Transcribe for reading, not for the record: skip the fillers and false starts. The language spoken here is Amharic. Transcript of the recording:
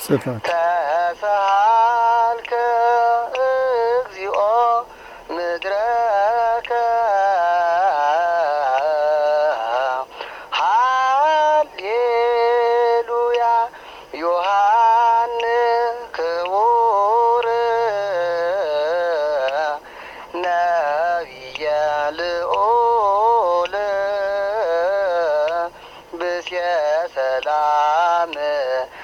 ጽፋት ተሳልከ እግዚኦ ምድረከ ሃሌሉያ ዮሐንስ ክቡር ነቢየ ልዑል ብስየ ሰላም